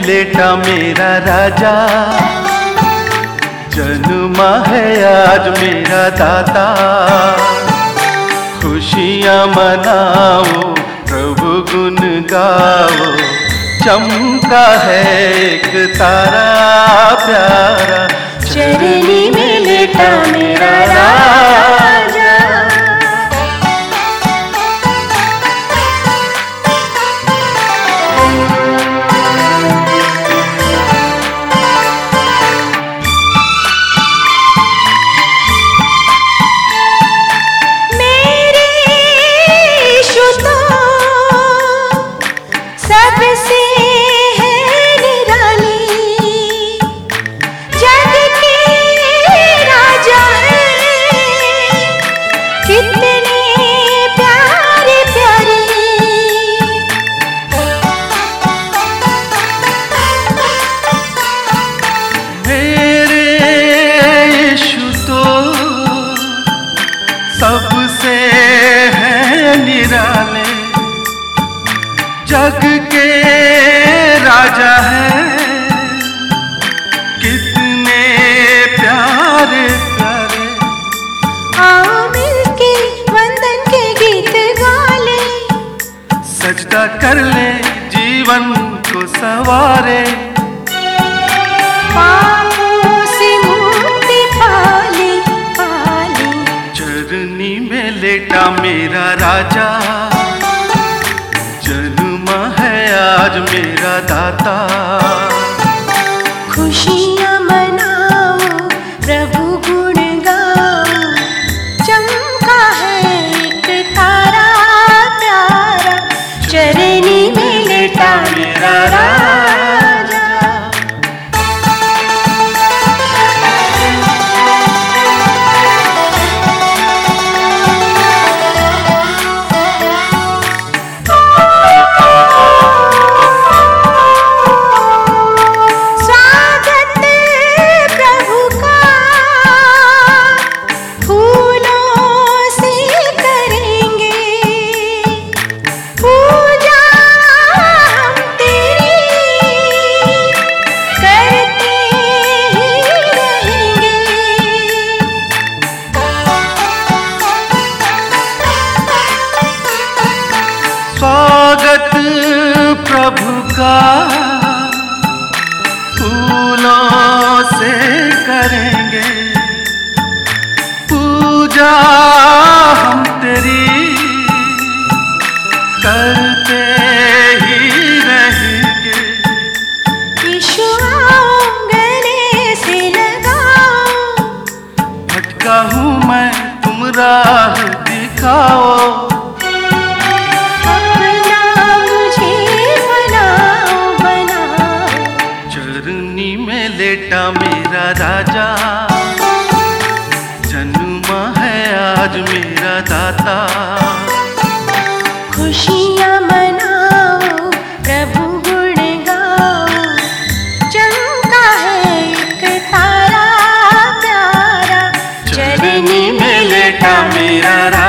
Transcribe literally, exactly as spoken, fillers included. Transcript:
लेटा मेरा राजा, जन्मा है आज मेरा दाता। खुशियाँ मनाओ, प्रभु गुण गाओ, चमका है एक तारा प्यारा, चरनी में लेटा मेरा राजा। सबसे है निराली, जग के राजा है, कितने प्यारे प्यारे। मेरे यीशु तो सबसे है निराले, जग के राजा है, कितने प्यारे प्यारे। आओ मिलके वंदन के गीत गा ले, सजदा कर ले जीवन को सवारे, पापों से मुक्ति पाले पाले। चरनी में लेटा मेरा राजा, जन्मा है आज मेरा दाता। खुशियाँ मनाओ, प्रभु गुण गाओ, चमका है एक तारा प्यारा, चरनी में लेटा मेरा राजा। स्वागत प्रभु का फूलों से करेंगे, पूजा हम तेरी करते ही रहेंगे। यीशु आओ गले से लगाओ, भटका हूँ मैं तुम राह दिखाओ, लेटा मेरा राजा, जन्मा है आज मेरा दाता। खुशियाँ मनाओ, प्रभु गुण गाओ, चमका है एक तारा प्यारा, चरनी में लेटा मेरा राजा।